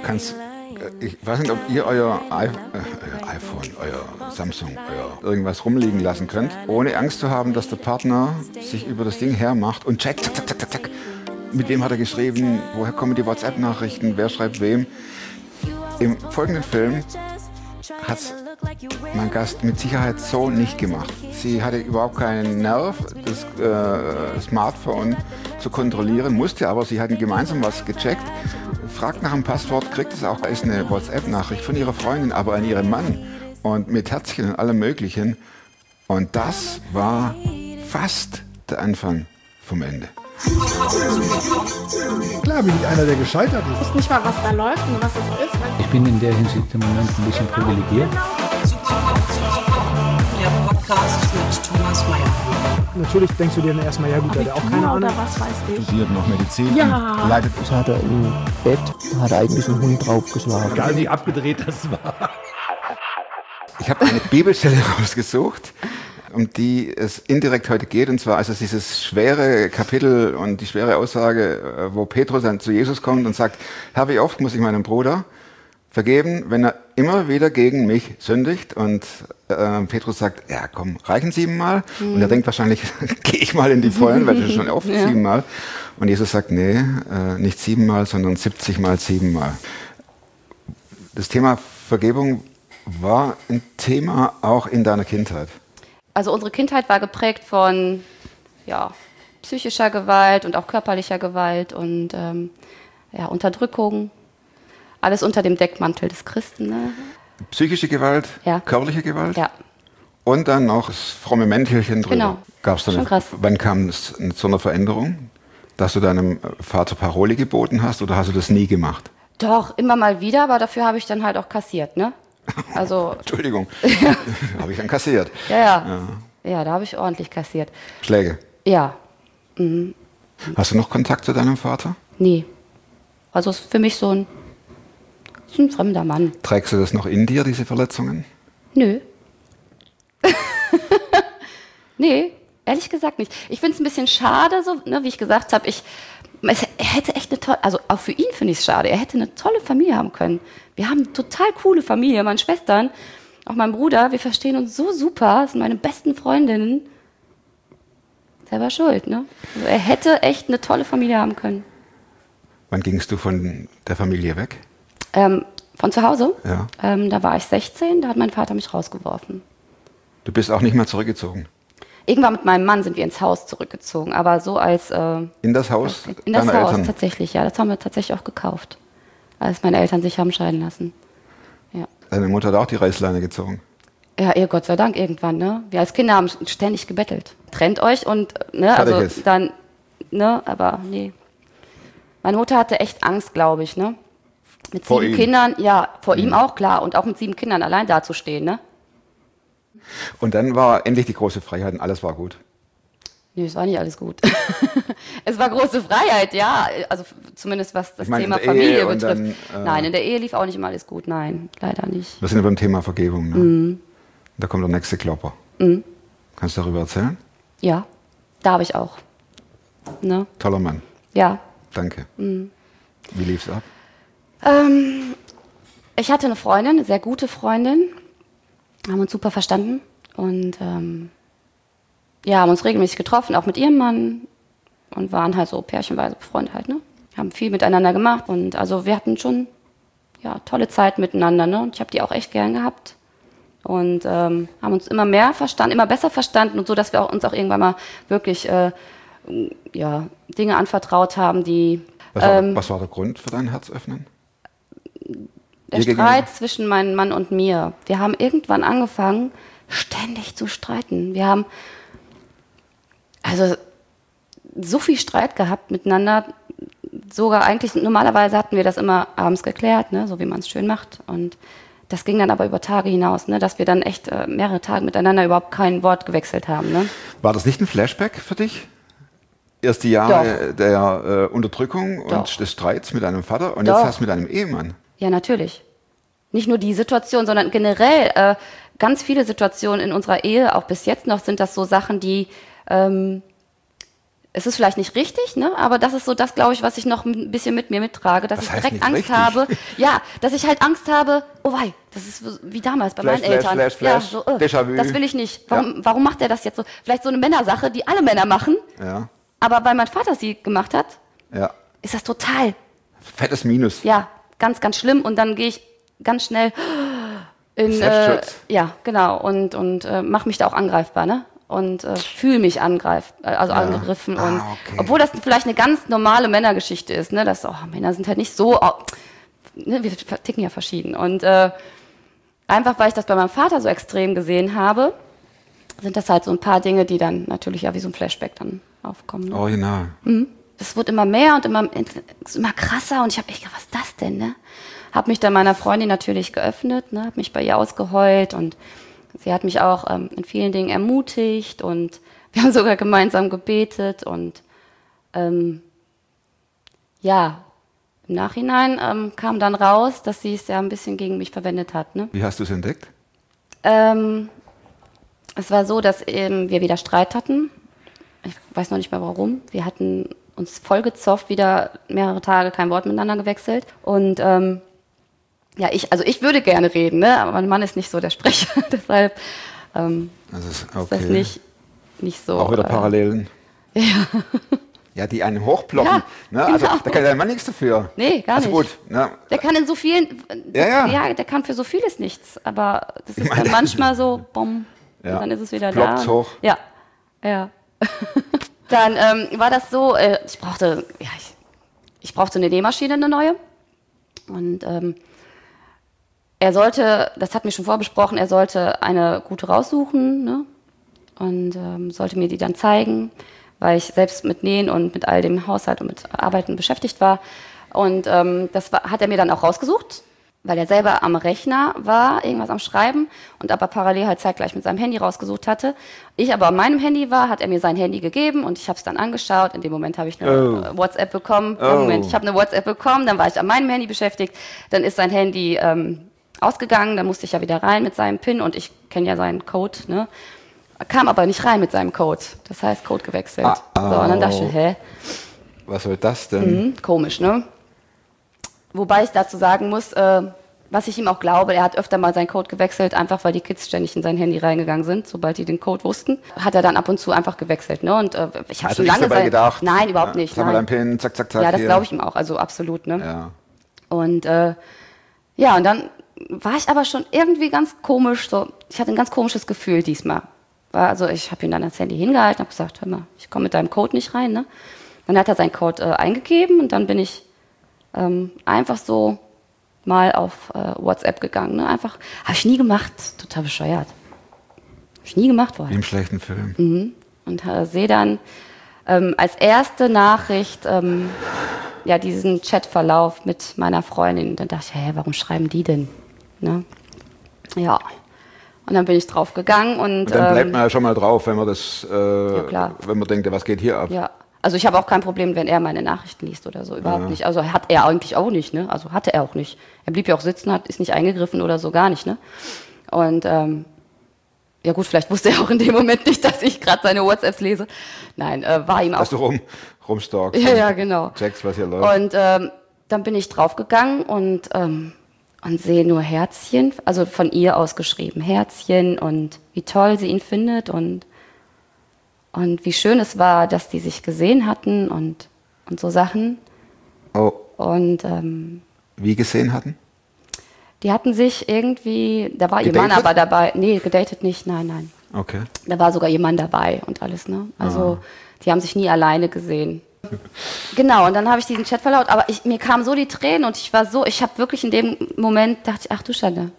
Ich weiß nicht, ob ihr euer iPhone, euer Samsung, euer irgendwas rumliegen lassen könnt, ohne Angst zu haben, dass der Partner sich über das Ding hermacht und checkt, zack, zack, zack, zack. Mit wem hat er geschrieben, woher kommen die WhatsApp-Nachrichten, wer schreibt wem. Im folgenden Film hat mein Gast mit Sicherheit so nicht gemacht. Sie hatte überhaupt keinen Nerv, das Smartphone zu kontrollieren, musste aber, sie hatten gemeinsam was gecheckt, fragt nach dem Passwort, kriegt es auch, ist eine WhatsApp-Nachricht von ihrer Freundin, aber an ihren Mann und mit Herzchen und allem Möglichen. Und das war fast der Anfang vom Ende. Klar bin ich einer, der gescheitert ist. Ich weiß nicht mal, was da läuft und was es ist. Ich bin in der Hinsicht im Moment ein bisschen privilegiert. Der Podcast mit Thomas Mayer. Natürlich denkst du dir dann erstmal, ja gut, der hat auch keine Ahnung. Oder was weiß ich. Studiert noch Medizin. Ja. Leidet. Das hat er im Bett, hat eigentlich einen Hund draufgeschlagen. Egal wie abgedreht das war. Ich habe eine Bibelstelle rausgesucht, um die es indirekt heute geht, und zwar also dieses schwere Kapitel und die schwere Aussage, wo Petrus dann zu Jesus kommt und sagt, Herr, wie oft muss ich meinem Bruder vergeben, wenn er immer wieder gegen mich sündigt? Und Petrus sagt, ja komm, reichen 7-mal? Und er denkt wahrscheinlich, gehe ich mal in die Vollen, weil das ist schon oft 7-mal. Und Jesus sagt, nee, nicht 7-mal, sondern 70-mal 7-mal. Das Thema Vergebung war ein Thema auch in deiner Kindheit. Also unsere Kindheit war geprägt von psychischer Gewalt und auch körperlicher Gewalt und Unterdrückung. Alles unter dem Deckmantel des Christen. Ne? Psychische Gewalt, Ja. körperliche Gewalt Ja, und dann noch das fromme Mäntelchen drüber. Genau. Gab's da Schon krass. Wann kam es zu einer Veränderung? Dass du deinem Vater Paroli geboten hast oder hast du das nie gemacht? doch, immer mal wieder, aber dafür habe ich dann halt auch kassiert. Ne? Also, Entschuldigung, habe ich dann kassiert. ja, da habe ich ordentlich kassiert. Schläge. Ja, Hast du noch Kontakt zu deinem Vater? nie. Also ist für mich so ein fremder Mann. Trägst du das noch in dir, diese Verletzungen? Nö. Nee, ehrlich gesagt nicht. Ich finde es ein bisschen schade, so, ne, wie ich gesagt habe, er hätte echt eine tolle, also auch für ihn finde ich es schade, er hätte eine tolle Familie haben können. Wir haben eine total coole Familie, meine Schwestern, auch mein Bruder, wir verstehen uns so super, das sind meine besten Freundinnen. Selber schuld, ne? Also er hätte echt eine tolle Familie haben können. Wann gingst du von der Familie weg? Von zu Hause? Ja. Da war ich 16, da hat mein Vater mich rausgeworfen. Du bist auch nicht mehr zurückgezogen. Irgendwann mit meinem Mann sind wir ins Haus zurückgezogen, aber so als... In das Haus in das deiner Haus Eltern? tatsächlich, ja. Das haben wir tatsächlich auch gekauft, als meine Eltern sich haben scheiden lassen. Ja, Deine Mutter hat auch die Reißleine gezogen. ja, Gott sei Dank irgendwann, ne? Wir als Kinder haben ständig gebettelt. Trennt euch und, ne, Fertig also ist. dann, ne, aber nee. Meine Mutter hatte echt Angst, glaube ich, ne? Mit Vor 7 ihm? Kindern, ja, vor ihm auch, klar. Und auch mit 7 Kindern allein dazustehen, ne? Und dann war endlich die große Freiheit und alles war gut. Nee, es war nicht alles gut. Es war große Freiheit, ja. Also zumindest was das Ich meine, Thema in der Familie Ehe und betrifft. dann, Nein, in der Ehe lief auch nicht immer alles gut. Nein, leider nicht. Wir sind ja beim Thema Vergebung. Ne? Da kommt der nächste Klopper. Kannst du darüber erzählen? Ja, da habe ich auch. Ne? Toller Mann. Ja. Danke. Wie lief's ab? Ich hatte eine Freundin, eine sehr gute Freundin. Haben uns super verstanden. Und haben uns regelmäßig getroffen, auch mit ihrem Mann. Und waren halt so pärchenweise befreundet halt, ne? Haben viel miteinander gemacht. Und also wir hatten schon tolle Zeit miteinander, ne? Und ich habe die auch echt gern gehabt. Und haben uns immer mehr verstanden, immer besser verstanden. Und so, dass wir uns auch irgendwann mal wirklich Dinge anvertraut haben, die... Was war der Grund für dein Herzöffnen? Der Streit zwischen meinem Mann und mir. Wir haben irgendwann angefangen, ständig zu streiten. Wir haben also so viel Streit gehabt miteinander. Sogar eigentlich, normalerweise hatten wir das immer abends geklärt, ne, so wie man es schön macht. Und das ging dann aber über Tage hinaus, ne, dass wir dann echt mehrere Tage miteinander überhaupt kein Wort gewechselt haben. Ne. War das nicht ein Flashback für dich? Erste Jahre der Unterdrückung und des Streits mit deinem Vater und jetzt hast du mit deinem Ehemann. Ja, natürlich. Nicht nur die Situation, sondern generell ganz viele Situationen in unserer Ehe, auch bis jetzt noch, sind das so Sachen, die es ist vielleicht nicht richtig, ne? Aber das ist so das, glaube ich, was ich noch ein bisschen mit mir mittrage, dass Was ich heißt direkt nicht Angst richtig? habe. Ja, dass ich halt Angst habe, oh wei, das ist wie damals bei Flash, meinen Eltern. Flash, Ja, Flash, so, Déjà-vu. das will ich nicht. Warum macht er das jetzt so? Vielleicht so eine Männersache, die alle Männer machen, Ja, aber weil mein Vater sie gemacht hat, ja. ist das total, Fettes Minus. ja, ganz, ganz schlimm. Und dann gehe ich ganz schnell in, Selbstschutz. ja, genau, und mache mich da auch angreifbar, ne? Und fühle mich angegriffen. Und okay. obwohl das vielleicht eine ganz normale Männergeschichte ist, ne? Dass Männer sind halt nicht so, ne? Wir ticken ja verschieden. Und einfach, weil ich das bei meinem Vater so extrem gesehen habe, sind das halt so ein paar Dinge, die dann natürlich ja wie so ein Flashback dann aufkommen. Ne? Original. Es wurde immer mehr und immer krasser und ich habe echt gedacht, was ist das denn, ne? Habe mich dann meiner Freundin natürlich geöffnet, ne? Habe mich bei ihr ausgeheult und sie hat mich auch in vielen Dingen ermutigt und wir haben sogar gemeinsam gebetet und ja, im Nachhinein kam dann raus, dass sie es ja ein bisschen gegen mich verwendet hat, ne? Wie hast du es entdeckt? Es war so, dass wir wieder Streit hatten. Ich weiß noch nicht mehr warum. Wir hatten uns vollgezofft, wieder mehrere Tage kein Wort miteinander gewechselt. Und ja, ich würde gerne reden, ne? Aber mein Mann ist nicht so der Sprecher. Deshalb Das ist okay. ist das nicht so. Auch wieder Parallelen. Ja. Ja, die einen hochploppen. Ja, Ne? Also genau. da kann dein Mann nichts dafür. Nee, gar also nicht. Gut, ne? Der kann in so vielen, Ja. der kann für so vieles nichts. Aber das ist dann manchmal so, bumm, Ja. und dann ist es wieder Ploppt's da. hoch. Ja, ja. Dann war das so, ich brauchte eine Nähmaschine, eine neue. Und er sollte, das hat mir schon vorbesprochen, er sollte eine gute raussuchen, ne? Und sollte mir die dann zeigen, weil ich selbst mit Nähen und mit all dem Haushalt und mit Arbeiten beschäftigt war. Und hat er mir dann auch rausgesucht, weil er selber am Rechner war, irgendwas am Schreiben und aber parallel halt zeitgleich mit seinem Handy rausgesucht hatte. Ich aber an meinem Handy war, hat er mir sein Handy gegeben und ich habe es dann angeschaut. In dem Moment habe ich eine WhatsApp bekommen. Ich habe eine WhatsApp bekommen, dann war ich an meinem Handy beschäftigt. Dann ist sein Handy ausgegangen, dann musste ich ja wieder rein mit seinem PIN und ich kenne ja seinen Code, ne? Kam aber nicht rein mit seinem Code. Das heißt, Code gewechselt. So, und dann dachte ich, hä? Was soll das denn? Komisch, ne? Wobei ich dazu sagen muss, was ich ihm auch glaube, er hat öfter mal seinen Code gewechselt, einfach weil die Kids ständig in sein Handy reingegangen sind, sobald die den Code wussten. Hat er dann ab und zu einfach gewechselt, ne? Und ich habe Also schon lange dabei gedacht. Nein, überhaupt nicht. Sag mal Nein. dein PIN, zack, zack, zack. Ja, das hier. glaube ich ihm auch, also absolut, ne? Ja. Und ja, und dann war ich aber schon irgendwie ganz komisch, so, ich hatte ein ganz komisches Gefühl diesmal. Also ich habe ihm dann das Handy hingehalten, habe gesagt, hör mal, ich komme mit deinem Code nicht rein, ne? Dann hat er seinen Code eingegeben und dann bin ich einfach so mal auf WhatsApp gegangen, ne? Einfach, habe ich nie gemacht, total bescheuert. Habe ich nie gemacht Wie vorher. im schlechten Film. Und sehe dann als erste Nachricht ja, diesen Chatverlauf mit meiner Freundin. Dann dachte ich, hä, warum schreiben die denn? Ne? Ja. Und dann bin ich drauf gegangen und Dann bleibt man ja schon mal drauf, wenn man das, klar. wenn man denkt, was geht hier ab? ja. Also ich habe auch kein Problem, wenn er meine Nachrichten liest oder so, überhaupt nicht. Also hat er eigentlich auch nicht, ne? Also hatte er auch nicht. Er blieb ja auch sitzen, ist nicht eingegriffen oder so, gar nicht, ne? Und ja gut, vielleicht wusste er auch in dem Moment nicht, dass ich gerade seine WhatsApps lese. Nein, war ihm auch. Dass du rumstalkst. Ja, ja, genau. Checkst, was hier läuft. Und dann bin ich draufgegangen und sehe nur Herzchen, also von ihr aus geschrieben, Herzchen und wie toll sie ihn findet und wie schön es war, dass die sich gesehen hatten und so Sachen. Oh, Und wie gesehen hatten? die hatten sich irgendwie, da war ihr Gedatet? Mann aber dabei. Nee, gedatet nicht, nein. Okay. Da war sogar ihr Mann dabei und alles, ne? Also die haben sich nie alleine gesehen. Genau, und dann habe ich diesen Chat verlaut, aber mir kamen so die Tränen und ich habe wirklich in dem Moment, dachte ich, ach du Schande.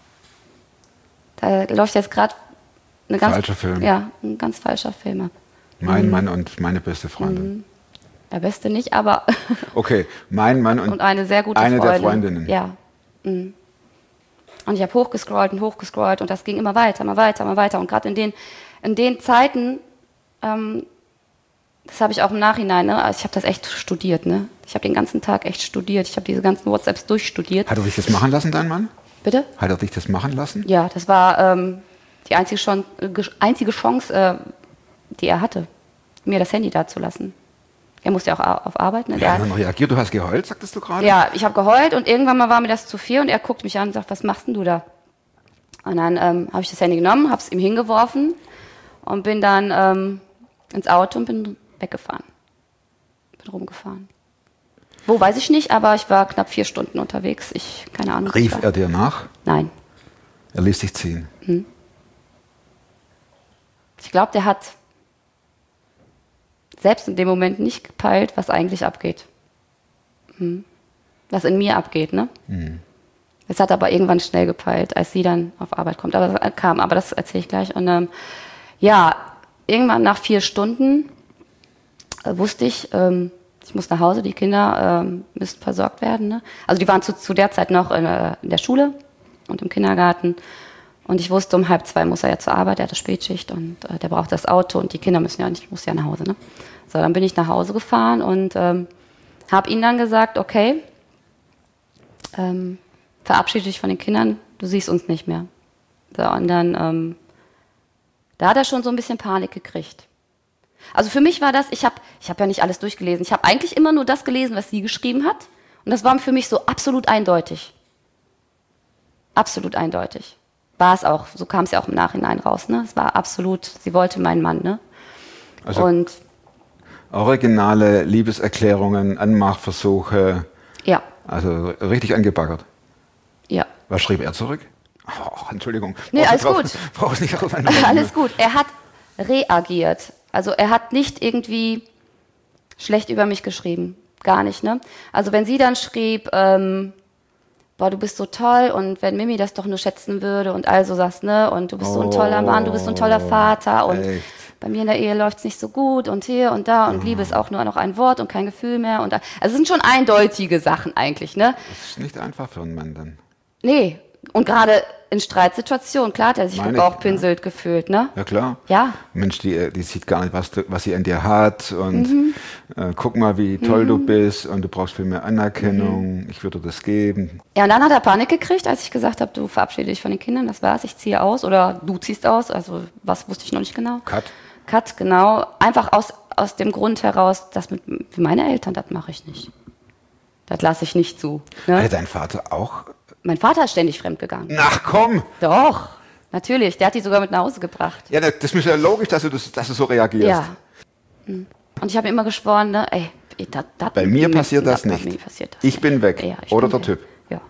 Da läuft jetzt gerade eine ganz... Falscher Film. Ja, ein ganz falscher Film ab. Mein Mann und meine beste Freundin. Der beste nicht, aber... Okay, mein Mann und, und eine sehr gute eine Freundin. der Freundinnen. Ja. Mhm. Und ich habe hochgescrollt und das ging immer weiter. Und gerade in den Zeiten, das habe ich auch im Nachhinein, ne? Also ich habe das echt studiert, ne? Ich habe den ganzen Tag echt studiert. Ich habe diese ganzen WhatsApps durchstudiert. Hat er dich das machen lassen, dein Mann? Bitte? Hat er dich das machen lassen? Ja, das war die einzige Chance, die er hatte, mir das Handy da zu lassen. Er musste ja auch auf Arbeit. Ne? Er hat dann reagiert, du hast geheult, sagtest du gerade? Ja, ich habe geheult und irgendwann mal war mir das zu viel und er guckt mich an und sagt, was machst denn du da? Und dann habe ich das Handy genommen, habe es ihm hingeworfen und bin dann ins Auto und bin weggefahren. Bin rumgefahren. Wo, weiß ich nicht, aber ich war knapp 4 Stunden unterwegs. Keine Ahnung. Rief er dir nach? Nein. Er ließ dich ziehen. Ich glaube, der hat selbst in dem Moment nicht gepeilt, was eigentlich abgeht. Was in mir abgeht, ne? Es hat aber irgendwann schnell gepeilt, als sie dann auf Arbeit kommt. Aber das erzähle ich gleich. Und ja, irgendwann nach 4 Stunden wusste ich, ich muss nach Hause, die Kinder müssen versorgt werden. Ne? Also die waren zu der Zeit noch in der Schule und im Kindergarten. Und ich wusste, um 1:30 muss er ja zur Arbeit, er hatte Spätschicht und der braucht das Auto und die Kinder müssen ja nicht, ich muss ja nach Hause. Ne? So, dann bin ich nach Hause gefahren und habe ihnen dann gesagt, okay, verabschiede dich von den Kindern, du siehst uns nicht mehr. So, und dann, da hat er schon so ein bisschen Panik gekriegt. Also für mich war das, ich hab ja nicht alles durchgelesen, ich habe eigentlich immer nur das gelesen, was sie geschrieben hat und das war für mich so absolut eindeutig. Absolut eindeutig. War es auch, so kam es ja auch im Nachhinein raus, ne? Es war absolut, sie wollte meinen Mann, ne? Also und originale Liebeserklärungen, Anmachversuche, ja, also richtig angebaggert. ja. Was schrieb er zurück? Oh, Entschuldigung. Nee, alles gut. Brauchst nicht auf Alles gut. Er hat reagiert. Also er hat nicht irgendwie schlecht über mich geschrieben. Gar nicht, ne? Also wenn sie dann schrieb, boah, du bist so toll und wenn Mimi das doch nur schätzen würde und also sagst, ne? Und du bist so ein toller Mann, du bist so ein toller Vater und echt? Bei mir in der Ehe läuft es nicht so gut und hier und da und Liebe ist auch nur noch ein Wort und kein Gefühl mehr. Also es sind schon eindeutige Sachen eigentlich, ne? Das ist nicht einfach für einen Mann dann. Nee, und gerade in Streitsituationen, klar hat er sich Meine den Bauch ich, pinselt gefühlt, ne? Ja klar. Ja. Mensch, die sieht gar nicht, was sie an dir hat und guck mal, wie toll du bist und du brauchst viel mehr Anerkennung, ich würde das geben. Ja, und dann hat er Panik gekriegt, als ich gesagt habe, du verabschiede dich von den Kindern, das war's, ich ziehe aus oder du ziehst aus, also was wusste ich noch nicht genau. Cut, genau. Einfach aus dem Grund heraus, dass mit meine Eltern, das mache ich nicht. Das lasse ich nicht zu. Ne? Hatte dein Vater auch? Mein Vater ist ständig fremdgegangen. Ach komm! Doch, natürlich. Der hat die sogar mit nach Hause gebracht. Ja, das ist ja logisch, dass du so reagierst. Ja. Und ich habe immer geschworen, ne, ey, bei mir passiert das nicht. Bei mir passiert das ich bin weg. Ja, ich Oder bin der weg. Typ. Ja.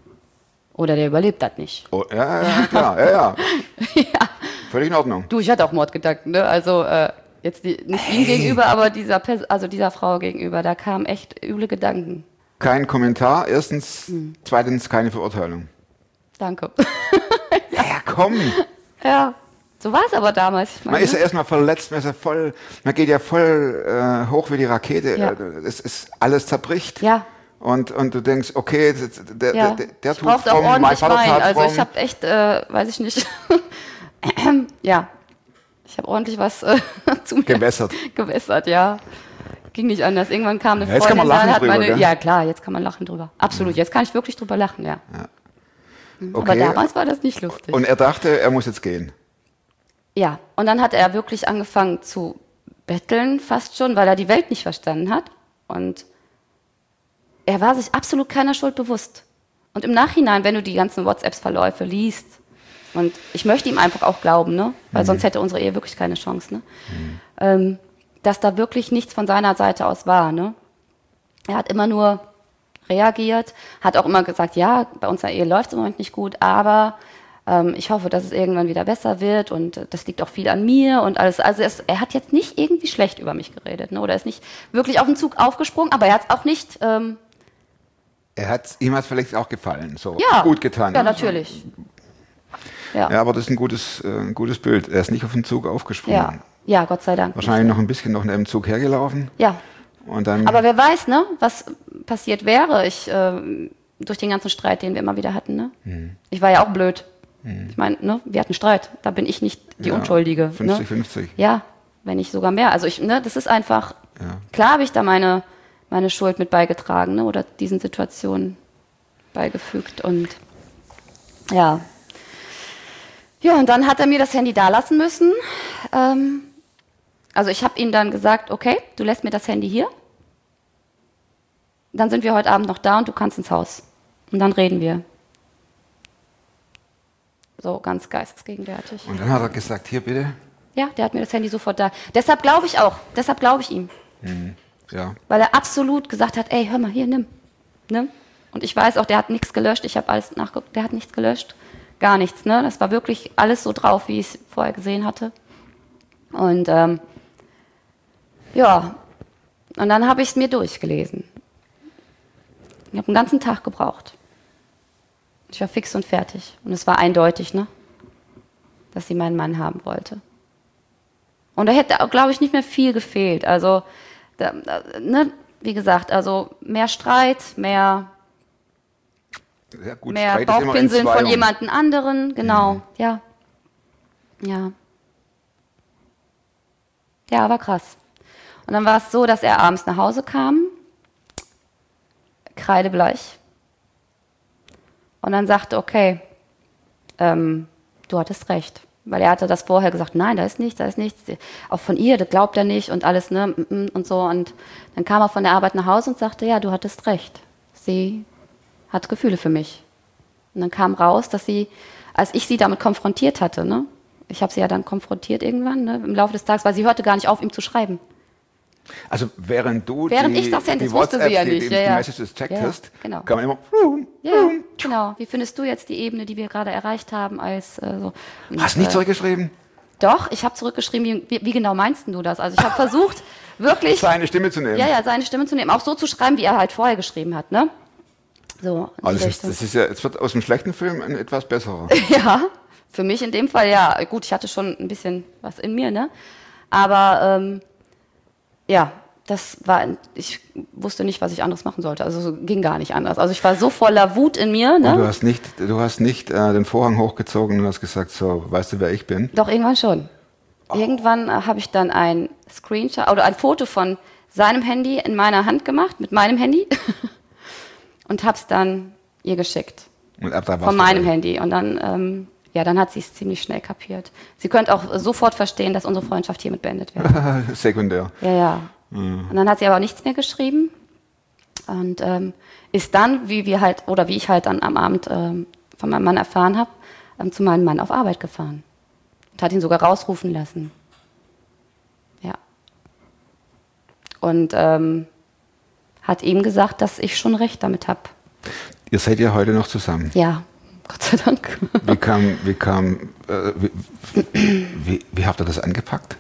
Oder der überlebt das nicht. Oh, ja, klar. Ja. Ja. Völlig in Ordnung. Du, ich hatte auch Mordgedanken, ne? Also jetzt nicht ihm gegenüber, aber dieser Frau gegenüber. Da kamen echt üble Gedanken. Kein Kommentar, erstens. Zweitens, keine Verurteilung. Danke. Ja, komm! Ja, so war es aber damals. Ich meine, Man ist ja erstmal verletzt, man geht ja voll hoch wie die Rakete. Ja. Es ist alles zerbricht. Ja. Und du denkst, okay, der ich tut brauchte auch fromm, mein ordentlich Vater Wein. tat Also fromm. ich habe echt, weiß ich nicht, ja, ich habe ordentlich was zu mir gewässert, ja. Ging nicht anders. Irgendwann kam eine Ja, jetzt kann Freundin, man lachen dann hat drüber, meine, gell? ja klar, jetzt kann man lachen drüber. Absolut, jetzt kann ich wirklich drüber lachen, ja. Aber Okay. damals war das nicht lustig. Und er dachte, er muss jetzt gehen. Ja, und dann hat er wirklich angefangen zu betteln, fast schon, weil er die Welt nicht verstanden hat. Und er war sich absolut keiner Schuld bewusst. Und im Nachhinein, wenn du die ganzen WhatsApp-Verläufe liest, und ich möchte ihm einfach auch glauben, ne? Weil sonst hätte unsere Ehe wirklich keine Chance, ne? Dass da wirklich nichts von seiner Seite aus war, ne? Er hat immer nur reagiert, hat auch immer gesagt, ja, bei unserer Ehe läuft es im Moment nicht gut, aber ich hoffe, dass es irgendwann wieder besser wird und das liegt auch viel an mir und alles. Also er hat jetzt nicht irgendwie schlecht über mich geredet, ne? Oder ist nicht wirklich auf den Zug aufgesprungen, aber er hat es auch nicht... Ihm hat es vielleicht auch gefallen, so ja, gut getan. Ja, ne? natürlich. Ja, aber das ist ein gutes Bild. Er ist nicht auf den Zug aufgesprungen. Ja, Gott sei Dank. Wahrscheinlich noch ein bisschen noch neben dem Zug hergelaufen. Ja. Und dann, Aber wer weiß, ne, was passiert wäre, durch den ganzen Streit, den wir immer wieder hatten, ne? Ich war ja auch blöd. Ich meine, ne, wir hatten Streit. Da bin ich nicht die Unschuldige. 50-50. Ne? Ja, wenn nicht sogar mehr. Also das ist einfach, klar habe ich da meine Schuld mit beigetragen, ne, oder diesen Situationen beigefügt und ja. Ja, und dann hat er mir das Handy da lassen müssen. Also ich habe ihm dann gesagt, okay, du lässt mir das Handy hier. Dann sind wir heute Abend noch da und du kannst ins Haus. Und dann reden wir. So ganz geistesgegenwärtig. Und dann hat er gesagt, hier bitte. Ja, der hat mir das Handy sofort da. Deshalb glaube ich auch. Deshalb glaube ich ihm. Ja. Weil er absolut gesagt hat, ey, hör mal, hier, nimm. Und ich weiß auch, der hat nichts gelöscht. Ich habe alles nachgeguckt, der hat nichts gelöscht. Gar nichts, ne? Das war wirklich alles so drauf, wie ich es vorher gesehen hatte. Und ja, und dann habe ich es mir durchgelesen. Ich habe einen ganzen Tag gebraucht. Ich war fix und fertig. Und es war eindeutig, ne? Dass sie meinen Mann haben wollte. Und da hätte, glaube ich, nicht mehr viel gefehlt. Also, ne? Wie gesagt, also mehr Streit, mehr Ja, gut, mehr Streit ist immer in Bauchpinseln von Zweierm. jemandem anderen, genau, ja. Ja. Ja, war krass. Und dann war es so, dass er abends nach Hause kam, kreidebleich, und dann sagte, okay, du hattest recht. Weil er hatte das vorher gesagt, nein, da ist nichts. Auch von ihr, das glaubt er nicht und alles, ne, und so. Und dann kam er von der Arbeit nach Hause und sagte, ja, du hattest recht. Sie hat Gefühle für mich. Und dann kam raus, dass sie, als ich sie damit konfrontiert hatte, ne, ich habe sie ja dann konfrontiert irgendwann, ne, im Laufe des Tages, weil sie hörte gar nicht auf, ihm zu schreiben. Also während ich das sende, die das wusste sie ja WhatsApp, nicht. die Ja. Messages checkt Ja, hast, genau. kann man immer... Ja, genau. Wie findest du jetzt die Ebene, die wir gerade erreicht haben, als so? Und, Hast du nicht zurückgeschrieben? Doch, ich habe zurückgeschrieben. Wie genau meinst du das? Also ich habe versucht, wirklich Seine Stimme zu nehmen. ja, seine Stimme zu nehmen, auch so zu schreiben, wie er halt vorher geschrieben hat, ne? So. in die Also Richtung. das ist ja, es wird aus dem schlechten Film ein etwas besserer. Ja, für mich in dem Fall ja. Gut, ich hatte schon ein bisschen was in mir, ne? Aber ja, ich wusste nicht, was ich anderes machen sollte. Also es ging gar nicht anders. Also ich war so voller Wut in mir, Und ne? du hast nicht den Vorhang hochgezogen und hast gesagt, so, weißt du, wer ich bin? Doch, irgendwann schon. Irgendwann habe ich dann ein Screenshot oder ein Foto von seinem Handy in meiner Hand gemacht, mit meinem Handy, und habe es dann ihr geschickt. Und ab da warst Von du meinem dabei. Handy. Und dann, dann hat sie es ziemlich schnell kapiert. Sie könnte auch sofort verstehen, dass unsere Freundschaft hiermit beendet wird. Sekundär. Ja. Und dann hat sie aber nichts mehr geschrieben und ist dann, wie ich halt dann am Abend von meinem Mann erfahren habe, zu meinem Mann auf Arbeit gefahren. Und hat ihn sogar rausrufen lassen. Ja. Und hat ihm gesagt, dass ich schon recht damit habe. Ihr seid ja heute noch zusammen. Ja, Gott sei Dank. Wie habt ihr das angepackt?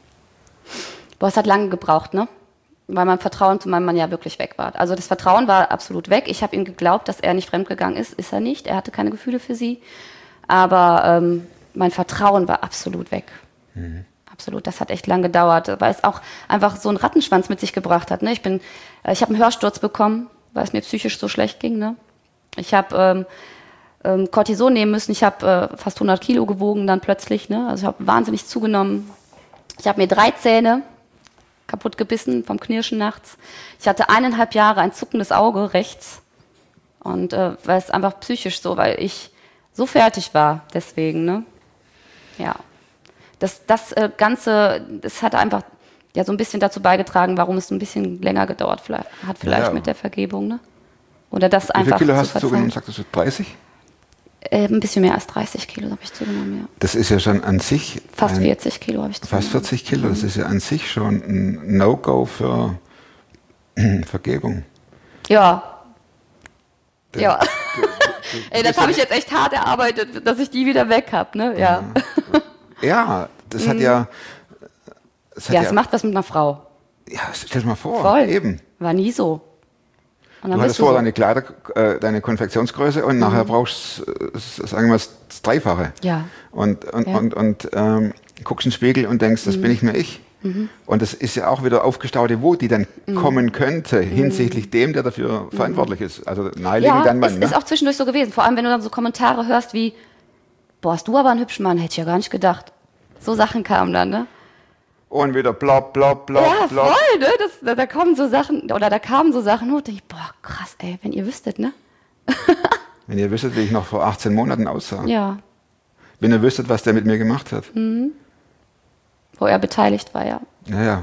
Boah, es hat lange gebraucht, ne? Weil mein Vertrauen zu meinem Mann ja wirklich weg war. Also das Vertrauen war absolut weg. Ich habe ihm geglaubt, dass er nicht fremdgegangen ist. Ist er nicht. Er hatte keine Gefühle für sie. Aber mein Vertrauen war absolut weg. Absolut. Das hat echt lang gedauert, weil es auch einfach so einen Rattenschwanz mit sich gebracht hat. Ne? Ich habe einen Hörsturz bekommen, weil es mir psychisch so schlecht ging. Ne? Ich habe Cortison nehmen müssen. Ich habe fast 100 Kilo gewogen dann plötzlich. Ne? Also ich habe wahnsinnig zugenommen. Ich habe mir 3 Zähne kaputt gebissen vom Knirschen nachts. Ich hatte 1,5 Jahre ein zuckendes Auge rechts. Und weil es einfach psychisch so, weil ich so fertig war deswegen. Ne? Ja. Das Ganze, das hat einfach ja so ein bisschen dazu beigetragen, warum es ein bisschen länger gedauert hat vielleicht Ja. mit der Vergebung. Ne? Oder das Wie einfach viel Kilo zu hast du verzeihen. zugenommen? Sagtest du 30? Ein bisschen mehr als 30 Kilo habe ich zugenommen, ja. Das ist ja schon an sich... Fast 40 Kilo habe ich zugenommen. Fast 40 Kilo, das ist ja an sich schon ein No-Go für Vergebung. Ja. Ja. Ey, das habe ich jetzt echt hart erarbeitet, dass ich die wieder weg habe, ne? Ja. Ja, das hat ja... Ja, es macht was mit einer Frau. Ja, stell dir mal vor, Voll. eben. War nie so. Und dann Du bist hattest vor so. deine Kleider, deine Konfektionsgröße und nachher brauchst du, sagen wir mal, das Dreifache. Ja. Und Ja. guckst in den Spiegel und denkst, das bin nicht mehr ich. Und das ist ja auch wieder aufgestaute Wut, die dann kommen könnte hinsichtlich dem, der dafür verantwortlich ist. Also naheliegend Ja, dein Mann. ist auch zwischendurch so gewesen. Vor allem, wenn du dann so Kommentare hörst wie, boah, hast du aber einen hübschen Mann, hätte ich ja gar nicht gedacht. So Sachen kamen dann, ne? Und wieder blopp, blopp, blopp, Ja, blopp. voll, ne? Da kommen so Sachen, oder da kamen so Sachen, und ich, boah, krass, ey, wenn ihr wüsstet, ne? Wenn ihr wüsstet, wie ich noch vor 18 Monaten aussah. Ja, Wenn ihr wüsstet, was der mit mir gemacht hat. wo er beteiligt war, ja. Ja.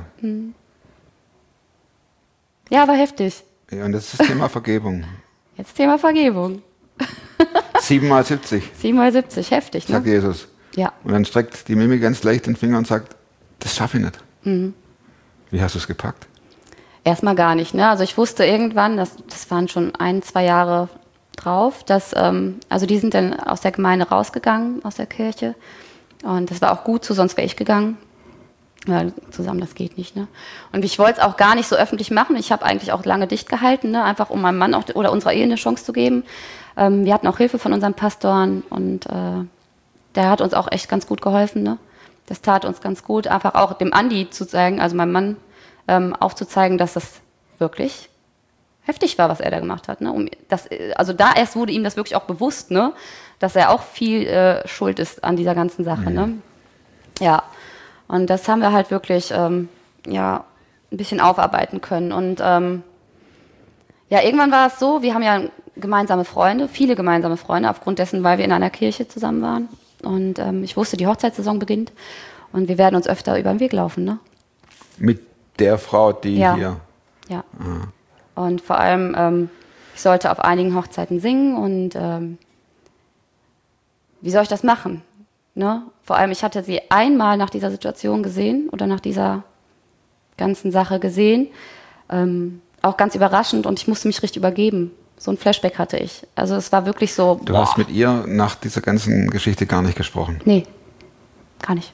Ja, war heftig. Ja, und das ist das Thema Vergebung. Jetzt Thema Vergebung. 7 mal 70, 7 mal 70, heftig, ne? sagt Jesus. Ja. Und dann streckt die Mimi ganz leicht den Finger und sagt, das schaffe ich nicht. Wie hast du es gepackt? Erstmal gar nicht, ne? Also ich wusste irgendwann, das waren schon 1-2 Jahre drauf, dass, also die sind dann aus der Gemeinde rausgegangen, aus der Kirche. Und das war auch gut so, sonst wäre ich gegangen. Ja, zusammen, das geht nicht, ne? Und ich wollte es auch gar nicht so öffentlich machen. Ich habe eigentlich auch lange dicht gehalten, ne? Einfach um meinem Mann auch, oder unserer Ehe eine Chance zu geben. Wir hatten auch Hilfe von unseren Pastoren und der hat uns auch echt ganz gut geholfen, ne? Das tat uns ganz gut, einfach auch dem Andi zu zeigen, also meinem Mann, aufzuzeigen, dass das wirklich heftig war, was er da gemacht hat. Ne? Also da erst wurde ihm das wirklich auch bewusst, ne? Dass er auch viel schuld ist an dieser ganzen Sache. Ne? Ja, und das haben wir halt wirklich ein bisschen aufarbeiten können. Und ja, irgendwann war es so, wir haben ja gemeinsame Freunde, viele gemeinsame Freunde, aufgrund dessen, weil wir in einer Kirche zusammen waren. Und ich wusste, die Hochzeitssaison beginnt und wir werden uns öfter über den Weg laufen. Ne? Mit der Frau, die hier... Ja. Und vor allem, ich sollte auf einigen Hochzeiten singen und wie soll ich das machen? Ne? Vor allem, ich hatte sie einmal nach dieser Situation gesehen oder nach dieser ganzen Sache gesehen, auch ganz überraschend und ich musste mich richtig übergeben. So ein Flashback hatte ich. Also es war wirklich so... Du hast mit ihr nach dieser ganzen Geschichte gar nicht gesprochen? Nee, gar nicht.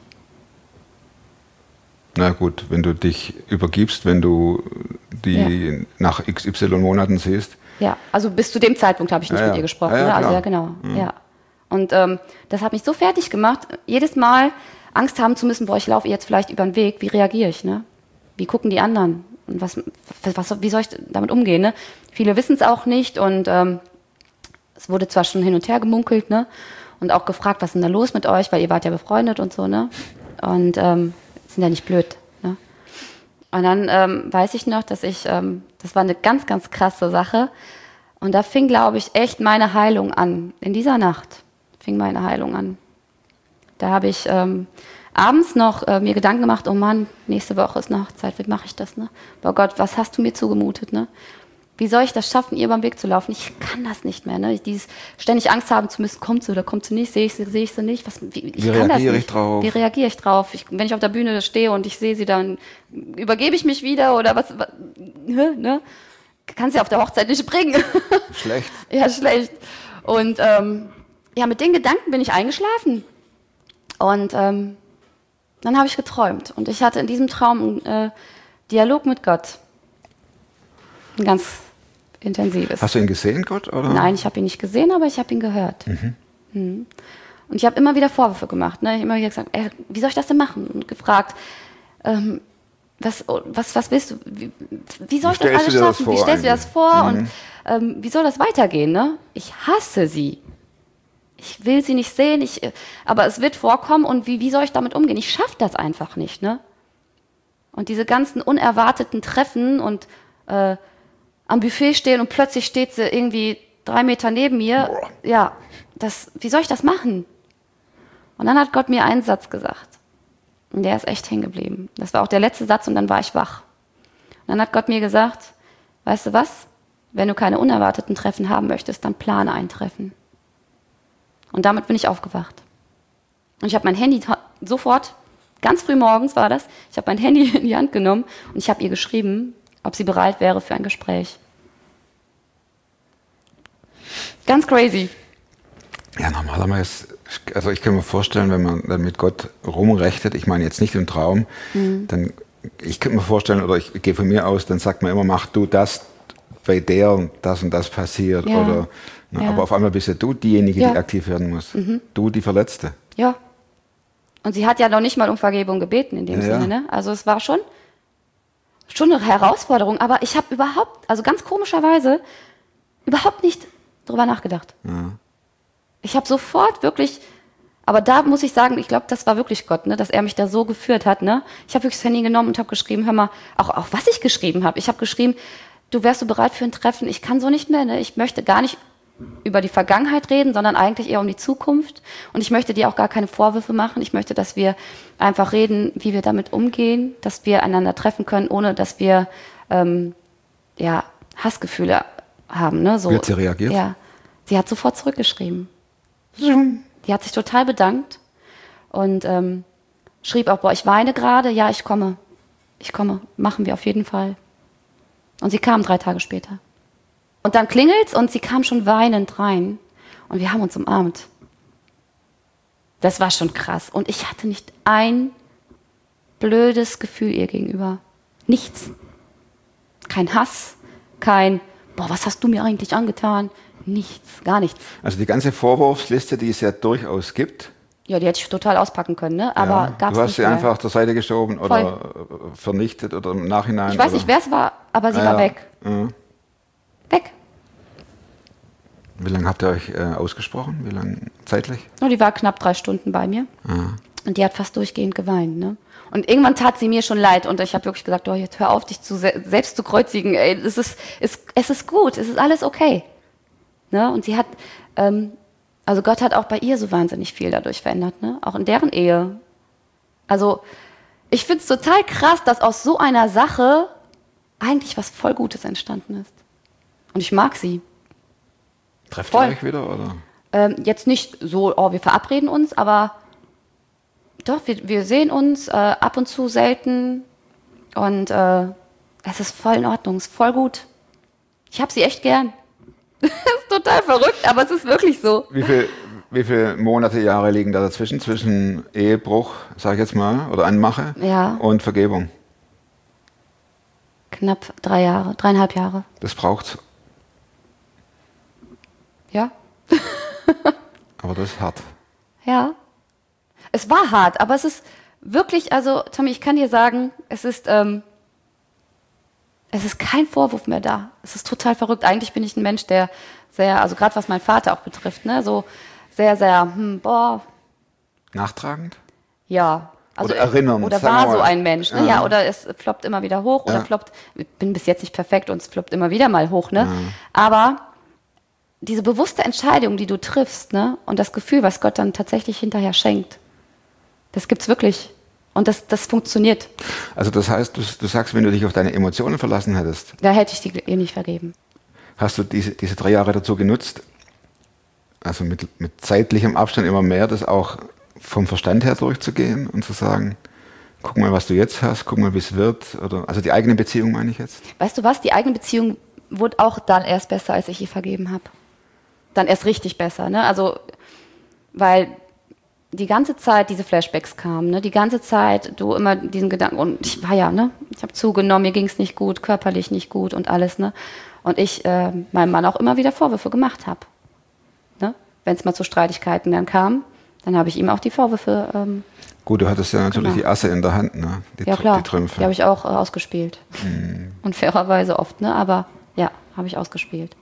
Na gut, wenn du dich übergibst, wenn du die nach XY Monaten siehst. Ja, also bis zu dem Zeitpunkt habe ich nicht mit ihr gesprochen. Ja, also ja, genau. Ja. Und das hat mich so fertig gemacht, jedes Mal Angst haben zu müssen, boah, ich laufe jetzt vielleicht über den Weg, wie reagiere ich, ne? Wie gucken die anderen? Und wie soll ich damit umgehen, ne? Viele wissen es auch nicht und es wurde zwar schon hin und her gemunkelt, ne? Und auch gefragt, was ist denn da los mit euch, weil ihr wart ja befreundet und so, ne? Und sind ja nicht blöd, ne? Und dann weiß ich noch, dass ich, das war eine ganz, ganz krasse Sache und da fing, glaube ich, echt meine Heilung an. In dieser Nacht fing meine Heilung an. Da habe ich abends noch mir Gedanken gemacht, oh Mann, nächste Woche ist eine Hochzeit, wie mache ich das, ne? Oh Gott, was hast du mir zugemutet, ne? Wie soll ich das schaffen, ihr über den Weg zu laufen? Ich kann das nicht mehr, ne? Dieses ständig Angst haben zu müssen, kommt sie oder kommt sie nicht, sehe ich sie nicht? Wie reagiere ich drauf? Wie reagiere ich drauf? Wenn ich auf der Bühne stehe und ich sehe sie, dann übergebe ich mich wieder oder was ne? Kann sie auf der Hochzeit nicht bringen. Schlecht. Ja, schlecht. Und ja, mit den Gedanken bin ich eingeschlafen. Und dann habe ich geträumt. Und ich hatte in diesem Traum einen Dialog mit Gott. Ein ganz intensives. Hast du ihn gesehen, Gott? Oder? Nein, ich habe ihn nicht gesehen, aber ich habe ihn gehört. Und ich habe immer wieder Vorwürfe gemacht. Ne? Ich habe immer wieder gesagt, wie soll ich das denn machen? Und gefragt, was willst du? Wie soll ich das alles schaffen? Wie stellst du dir das vor? Und wie soll das weitergehen? Ne? Ich hasse sie. Ich will sie nicht sehen, aber es wird vorkommen und wie soll ich damit umgehen? Ich schaffe das einfach nicht. Ne? Und diese ganzen unerwarteten Treffen und am Buffet stehen und plötzlich steht sie irgendwie 3 Meter neben mir. Boah. Ja, wie soll ich das machen? Und dann hat Gott mir einen Satz gesagt. Und der ist echt hängen geblieben. Das war auch der letzte Satz und dann war ich wach. Und dann hat Gott mir gesagt, weißt du was? Wenn du keine unerwarteten Treffen haben möchtest, dann plane ein Treffen. Und damit bin ich aufgewacht. Und ich habe mein Handy sofort, ganz früh morgens war das, ich habe mein Handy in die Hand genommen und ich habe ihr geschrieben, ob sie bereit wäre für ein Gespräch. Ganz crazy. Ja, normalerweise, also ich kann mir vorstellen, wenn man dann mit Gott rumrechnet, ich meine jetzt nicht im Traum, dann, ich könnte mir vorstellen, oder ich gehe von mir aus, dann sagt man immer, mach du das, bei der und das passiert. Ja. Oder, na, ja. Aber auf einmal bist ja du diejenige, die aktiv werden muss. Du, die Verletzte. Ja. Und sie hat ja noch nicht mal um Vergebung gebeten in dem Sinne. Ne? Also es war schon eine Herausforderung, aber ich habe also ganz komischerweise, überhaupt nicht drüber nachgedacht. Ja. Ich habe sofort wirklich, aber da muss ich sagen, ich glaube, das war wirklich Gott, ne, dass er mich da so geführt hat. Ne? Ich habe wirklich das Handy genommen und habe geschrieben, hör mal, auch was ich geschrieben habe. Ich habe geschrieben, du wärst so bereit für ein Treffen, ich kann so nicht mehr, ne? Ich möchte gar nicht über die Vergangenheit reden, sondern eigentlich eher um die Zukunft. Und ich möchte dir auch gar keine Vorwürfe machen. Ich möchte, dass wir einfach reden, wie wir damit umgehen, dass wir einander treffen können, ohne dass wir Hassgefühle haben. Ne? So, Wie hat sie reagiert? Ja, sie hat sofort zurückgeschrieben. Die hat sich total bedankt und schrieb auch, boah, ich weine gerade, ja, ich komme, machen wir auf jeden Fall. Und sie kam 3 Tage später. Und dann klingelt's und sie kam schon weinend rein und wir haben uns umarmt. Das war schon krass und ich hatte nicht ein blödes Gefühl ihr gegenüber. Nichts. Kein Hass, kein, boah, was hast du mir eigentlich angetan? Nichts, gar nichts. Also die ganze Vorwurfsliste, die es ja durchaus gibt. Ja, die hätte ich total auspacken können, ne? Aber Ja, gab's du hast nicht sie mehr. einfach zur Seite geschoben oder vernichtet oder im Nachhinein. Ich weiß oder? nicht, wer es war, aber sie war weg. Ja. Weg. Wie lange habt ihr euch ausgesprochen? Wie lange zeitlich? Und die war knapp 3 Stunden bei mir. Ah. Und die hat fast durchgehend geweint, ne? Und irgendwann tat sie mir schon leid und ich habe wirklich gesagt, oh, jetzt hör auf, dich selbst zu kreuzigen. Ey, es ist gut, es ist alles okay. Ne? Und sie hat, also Gott hat auch bei ihr so wahnsinnig viel dadurch verändert, ne? Auch in deren Ehe. Also ich finde es total krass, dass aus so einer Sache eigentlich was voll Gutes entstanden ist. Und ich mag sie. Trefft ihr Voll. euch wieder? Oder? Jetzt nicht so, oh, wir verabreden uns, aber doch, wir sehen uns ab und zu selten und es ist voll in Ordnung, es ist voll gut. Ich habe sie echt gern. Das ist total verrückt, aber es ist wirklich so. Wie viele Monate, Jahre liegen da dazwischen, zwischen Ehebruch, sag ich jetzt mal, oder Anmache Ja. und Vergebung? Knapp 3 Jahre, 3,5 Jahre. Das braucht's, Ja, aber das ist hart. ja. Es war hart, aber es ist wirklich, also Tommy, ich kann dir sagen, es ist kein Vorwurf mehr da. Es ist total verrückt. Eigentlich bin ich ein Mensch, der sehr, also gerade was meinen Vater auch betrifft, ne, so sehr, sehr, Nachtragend? ja. Also, Oder erinnernd, oder sagen war wir so mal. ein Mensch, ne? Ja, oder es floppt immer wieder hoch oder Ja. floppt, ich bin bis jetzt nicht perfekt und es floppt immer wieder mal hoch, ne? Aber diese bewusste Entscheidung, die du triffst, ne? Und das Gefühl, was Gott dann tatsächlich hinterher schenkt, das gibt's wirklich. Und das funktioniert. Also das heißt, du sagst, wenn du dich auf deine Emotionen verlassen hättest, Da hätte ich die ihr nicht vergeben. hast du diese 3 Jahre dazu genutzt, also mit zeitlichem Abstand immer mehr, das auch vom Verstand her durchzugehen und zu sagen, guck mal, was du jetzt hast, guck mal, wie es wird. Oder, also die eigene Beziehung meine ich jetzt. Weißt du was? Die eigene Beziehung wurde auch dann erst besser, als ich ihr vergeben habe. Dann erst richtig besser, ne? Also, weil die ganze Zeit diese Flashbacks kamen, ne? Die ganze Zeit du immer diesen Gedanken, und ich war ja, ne? Ich habe zugenommen, mir ging es nicht gut, körperlich nicht gut und alles, ne? Und ich meinem Mann auch immer wieder Vorwürfe gemacht habe. Ne? Wenn es mal zu Streitigkeiten dann kam, dann habe ich ihm auch die Vorwürfe, Gut, du hattest ja natürlich Genau. die Asse in der Hand, ne? ja klar, Die Trümpfe. die habe ich auch ausgespielt. Und fairerweise oft, ne? Aber ja, habe ich ausgespielt.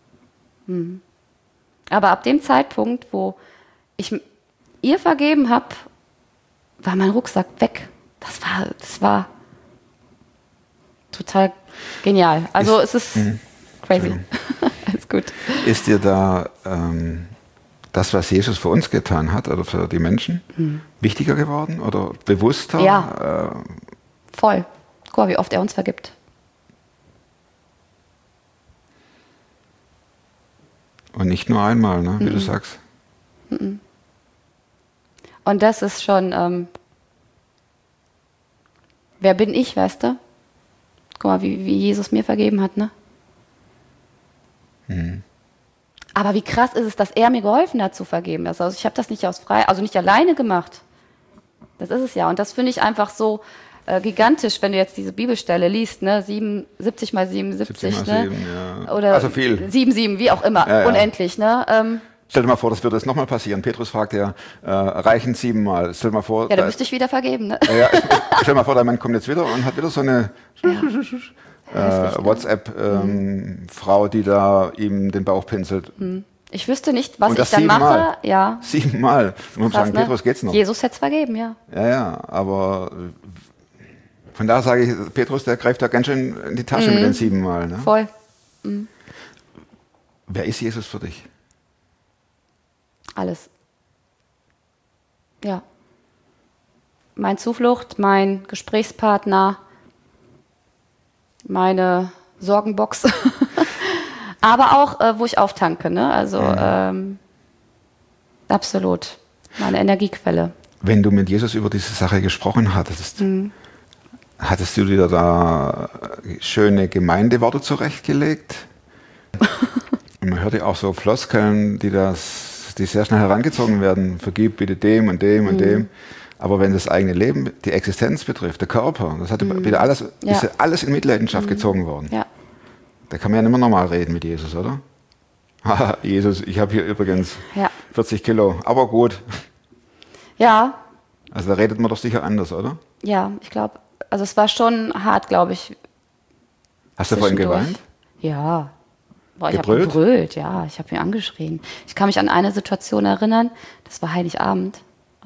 Aber ab dem Zeitpunkt, wo ich ihr vergeben habe, war mein Rucksack weg. Das war total genial. Also es ist crazy. Alles gut. Ist dir da das, was Jesus für uns getan hat oder für die Menschen, wichtiger geworden oder bewusster? Ja. Voll. Guck mal, wie oft er uns vergibt. Und nicht nur einmal, ne? Wie du sagst. Und das ist schon, wer bin ich, weißt du? Guck mal, wie Jesus mir vergeben hat, ne? Aber wie krass ist es, dass er mir geholfen hat zu vergeben. Also ich habe das nicht nicht alleine gemacht. Das ist es ja. Und das finde ich einfach so gigantisch, wenn du jetzt diese Bibelstelle liest, ne? 70 mal 77, 70 mal ne? 7, ja. Oder Also viel. 7, wie auch immer, Ja, ja. unendlich, ne? Stell dir mal vor, das würde jetzt nochmal passieren. Petrus fragt ja, reichen 7-mal. Stell dir mal vor, Ja, da müsste ich wieder vergeben, ne? stell dir mal vor, der Mann kommt jetzt wieder und hat wieder so eine WhatsApp-Frau, die da ihm den Bauch pinselt. Ich wüsste nicht, was Und ich das dann 7-mal. mache. Ja. 7-mal. Man muss Krass, sagen, ne? Petrus geht's noch. Jesus hätte es vergeben, ja. Ja, aber von daher sage ich, Petrus, der greift da ganz schön in die Tasche mit den 7-mal. Ne? Voll. Wer ist Jesus für dich? Alles. Ja. Mein Zuflucht, mein Gesprächspartner, meine Sorgenbox. Aber auch, wo ich auftanke, ne? Also absolut. Meine Energiequelle. Wenn du mit Jesus über diese Sache gesprochen hattest, hattest du dir da schöne Gemeindeworte zurechtgelegt? Und man hört ja auch so Floskeln, die sehr schnell herangezogen werden. Vergib bitte dem und dem und dem. Aber wenn das eigene Leben, die Existenz betrifft, der Körper, das hat wieder alles, ist ja alles in Mitleidenschaft gezogen worden. Ja. Da kann man ja nicht mehr normal reden mit Jesus, oder? Haha, Jesus, ich habe hier übrigens 40 Kilo, aber gut. Ja. Also da redet man doch sicher anders, oder? Ja, ich glaube, also es war schon hart, glaube ich. Hast du vorhin geweint? Ja. Boah, ich habe Gebrüllt? gebrüllt, ja. Ich habe ihn angeschrien. Ich kann mich an eine Situation erinnern, das war Heiligabend.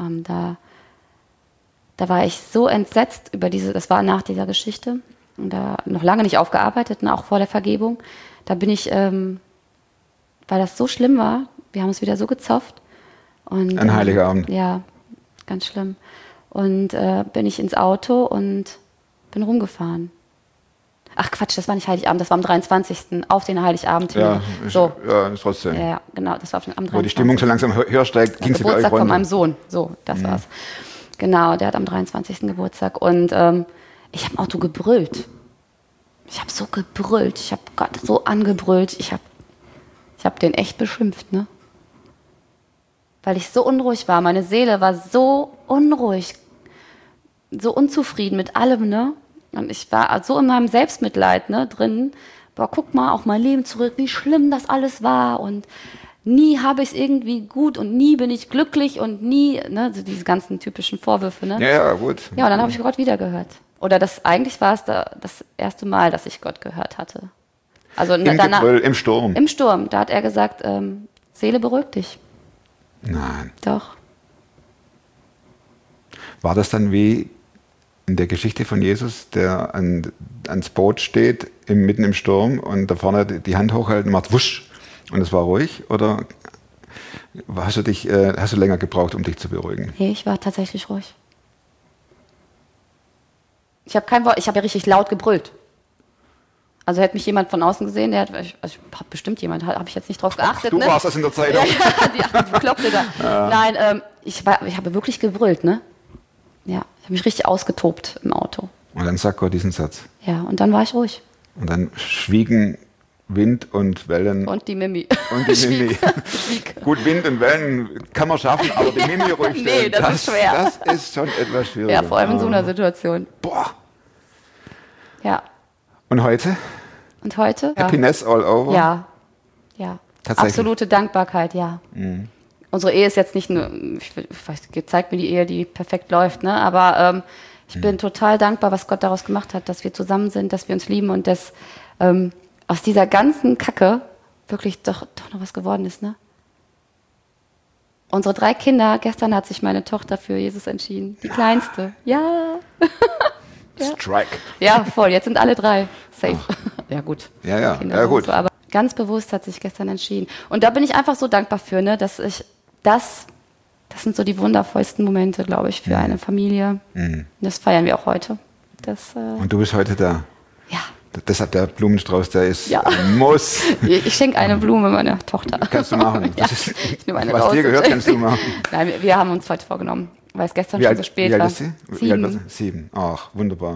Da war ich so entsetzt über das war nach dieser Geschichte. Und da noch lange nicht aufgearbeitet, auch vor der Vergebung. Da bin ich, weil das so schlimm war, wir haben uns wieder so gezofft. Und, An Heiligabend? Ja, ganz schlimm. Und bin ich ins Auto und bin rumgefahren. Ach Quatsch, das war nicht Heiligabend, das war am 23. auf den Heiligabend. Ja, so. Ja, trotzdem. Ja, genau, das war am 23. Wo die Stimmung so langsam höher steigt, ging sie bei euch Geburtstag von runter. meinem Sohn, so, das war's. Genau, der hat am 23. Geburtstag und ich habe im Auto gebrüllt. Ich habe so gebrüllt, ich habe Gott so angebrüllt, ich hab den echt beschimpft, ne? Weil ich so unruhig war, meine Seele war so unruhig, so unzufrieden mit allem, ne? Und ich war so in meinem Selbstmitleid, ne, drin. Boah, guck mal auf mein Leben zurück, wie schlimm das alles war und nie habe ich es irgendwie gut und nie bin ich glücklich und nie, ne, so diese ganzen typischen Vorwürfe, ne? Ja, gut. Ja, und dann habe ich Gott wieder gehört. Oder eigentlich war es das erste Mal, dass ich Gott gehört hatte. Also Im danach, Gebrüll, im Sturm. Im Sturm, da hat er gesagt, Seele, beruhig dich. Nein. Doch. War das dann wie in der Geschichte von Jesus, der ans Boot steht, mitten im Sturm und da vorne die Hand hochhält und macht wusch und es war ruhig? Oder hast du länger gebraucht, um dich zu beruhigen? Nee, ich war tatsächlich ruhig. Ich habe ja richtig laut gebrüllt. Also hätte mich jemand von außen gesehen, bestimmt jemand, habe ich jetzt nicht drauf geachtet. Du ne? warst das in der Zeitung. Die Bekloppte da. Ja. Nein, ich habe wirklich gebrüllt, ne? Ja, ich habe mich richtig ausgetobt im Auto. Und dann sagt Gott diesen Satz. Ja, und dann war ich ruhig. Und dann schwiegen Wind und Wellen. Und die Mimi. Und die Mimi. Gut, Wind und Wellen kann man schaffen, aber die Mimi ruhig stellen. Nee, das ist schwer. Das ist schon etwas schwieriger. Ja, vor allem in so einer Situation. Boah. Ja. Und heute? Und heute? Happiness all over? Ja. Tatsächlich. Absolute Dankbarkeit, ja. Unsere Ehe ist jetzt nicht nur, zeigt mir die Ehe, die perfekt läuft, ne? Aber ich bin total dankbar, was Gott daraus gemacht hat, dass wir zusammen sind, dass wir uns lieben und dass aus dieser ganzen Kacke wirklich doch noch was geworden ist, ne? Unsere 3 Kinder, gestern hat sich meine Tochter für Jesus entschieden. Die kleinste. Ja. Strike. Ja, voll. Jetzt sind alle 3 safe. Ja, gut. Ja, Kinder ja gut. So, aber ganz bewusst hat sich gestern entschieden. Und da bin ich einfach so dankbar für, ne, dass das sind so die wundervollsten Momente, glaube ich, für eine Familie. Das feiern wir auch heute. Und du bist heute da. Ja. Deshalb der Blumenstrauß, der ist, Ja. muss. Ich schenke eine Blume meiner Tochter. Kannst du machen. Ja, Das ist, ich nehme eine was raus. dir gehört, kannst du machen. Nein, wir haben uns heute vorgenommen, weil es gestern schon so spät wie alt war. ist sie? Wie alt war 7. sie? 7. Ach, wunderbar.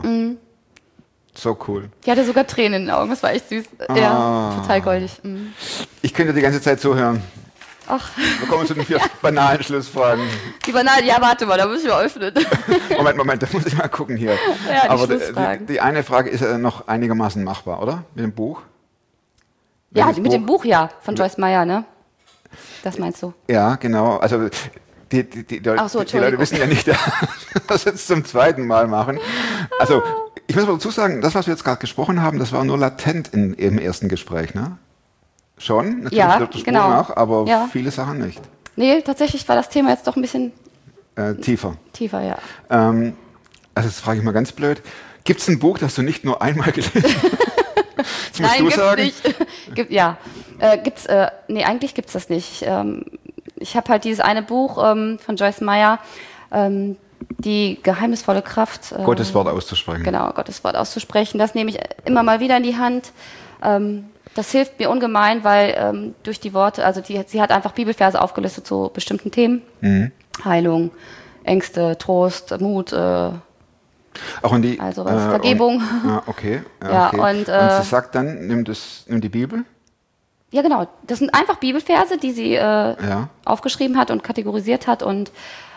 So cool. Die hatte sogar Tränen in den Augen, das war echt süß. Ja, total goldig. Ich könnte die ganze Zeit zuhören. Ach, Wir kommen zu den 4 banalen Schlussfragen. die Banane, ja, warte mal, da müssen wir öffnen. Moment, da muss ich mal gucken hier. Ja, die Aber Schlussfragen. die eine Frage ist ja noch einigermaßen machbar, oder? Mit dem Buch? Ja, Welches mit dem Buch, ja, von Joyce Meyer, ne? Das meinst du? Ja, genau. Also die Ach so, die Leute wissen ja nicht, dass wir das jetzt zum 2. Mal machen. Also ich muss mal dazu sagen, das, was wir jetzt gerade gesprochen haben, das war nur latent im ersten Gespräch, ne? Schon, natürlich Ja, der Spur genau. nach, aber Ja. viele Sachen nicht. Nee, tatsächlich war das Thema jetzt doch ein bisschen Tiefer. tiefer, ja. Also jetzt frage ich mal ganz blöd. Gibt es ein Buch, das du nicht nur einmal gelesen hast? Das musst Nein, du gibt's sagen. nicht. Ja, Nee, eigentlich gibt's das nicht. Ich habe halt dieses eine Buch von Joyce Meyer, die geheimnisvolle Kraft. Gottes Wort auszusprechen. Genau, Gottes Wort auszusprechen. Das nehme ich immer mal wieder in die Hand. Das hilft mir ungemein, weil durch die Worte, also sie hat einfach Bibelverse aufgelistet zu bestimmten Themen. Heilung, Ängste, Trost, Mut, Auch in die, also was, Vergebung. Okay. Ja, okay. und, sie sagt dann, nimm die Bibel. Ja, genau. Das sind einfach Bibelverse, die sie aufgeschrieben hat und kategorisiert hat. Und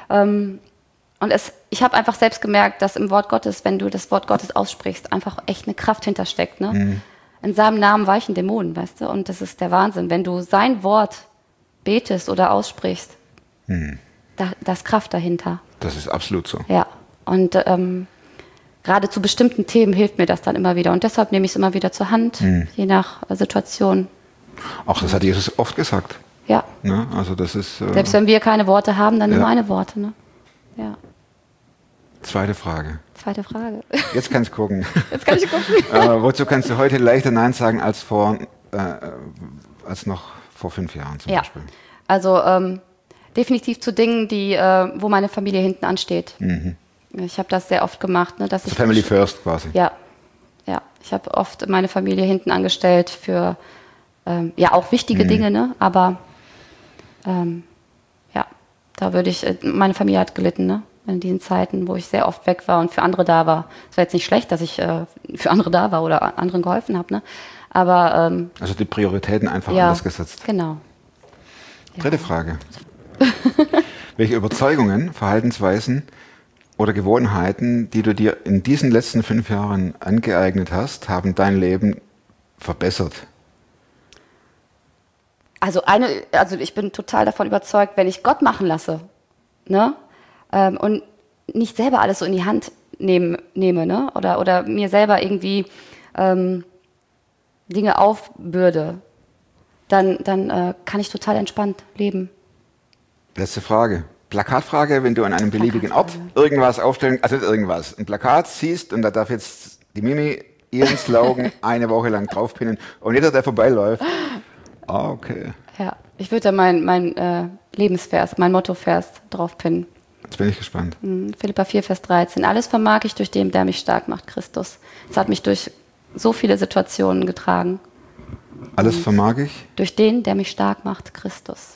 ich habe einfach selbst gemerkt, dass im Wort Gottes, wenn du das Wort Gottes aussprichst, einfach echt eine Kraft hintersteckt. Ne? In seinem Namen weichen Dämonen, weißt du? Und das ist der Wahnsinn. Wenn du sein Wort betest oder aussprichst, da ist Kraft dahinter. Das ist absolut so. Ja. Und gerade zu bestimmten Themen hilft mir das dann immer wieder. Und deshalb nehme ich es immer wieder zur Hand, je nach Situation. Auch das hat Jesus oft gesagt. Ja. Ne? Also das ist. Selbst wenn wir keine Worte haben, dann nur meine Worte. Ne? Ja. Zweite Frage. Zweite Frage. Jetzt kannst du gucken. Jetzt kann ich gucken. Wozu kannst du heute leichter Nein sagen als noch vor 5 Jahren zum Beispiel? Also definitiv zu Dingen, wo meine Familie hinten ansteht. Ich habe das sehr oft gemacht. Ne, dass ich Family first quasi. Ja. Ich habe oft meine Familie hinten angestellt für auch wichtige Dinge, ne? Aber da würde ich, meine Familie hat gelitten, ne? In diesen Zeiten, wo ich sehr oft weg war und für andere da war. Es war jetzt nicht schlecht, dass ich für andere da war oder anderen geholfen habe, ne? Aber also die Prioritäten einfach anders gesetzt. Genau. Dritte Frage. Welche Überzeugungen, Verhaltensweisen oder Gewohnheiten, die du dir in diesen letzten 5 Jahren angeeignet hast, haben dein Leben verbessert? Also ich bin total davon überzeugt, wenn ich Gott machen lasse, ne? Und nicht selber alles so in die Hand nehme, ne? Oder mir selber irgendwie Dinge aufbürde, dann kann ich total entspannt leben. Letzte Frage. Plakatfrage, wenn du an einem beliebigen Ort irgendwas aufstellen, also nicht irgendwas, ein Plakat siehst und da darf jetzt die Mimi ihren Slogan eine Woche lang draufpinnen und jeder, der vorbeiläuft, okay. Ja, ich würde da mein Lebensvers, mein Mottovers draufpinnen. Jetzt bin ich gespannt. Philipper 4, Vers 13. Alles vermag ich durch den, der mich stark macht, Christus. Es hat mich durch so viele Situationen getragen. Alles vermag ich? Durch den, der mich stark macht, Christus.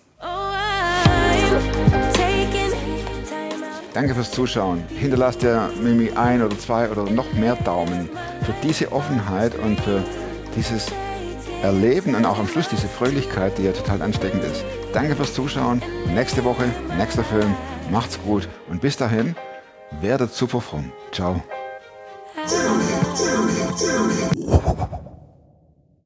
Danke fürs Zuschauen. Hinterlasst der Mimi 1 oder 2 oder noch mehr Daumen für diese Offenheit und für dieses Erleben und auch am Schluss diese Fröhlichkeit, die ja total ansteckend ist. Danke fürs Zuschauen. Nächste Woche, nächster Film. Macht's gut und bis dahin, werdet super fromm. Ciao.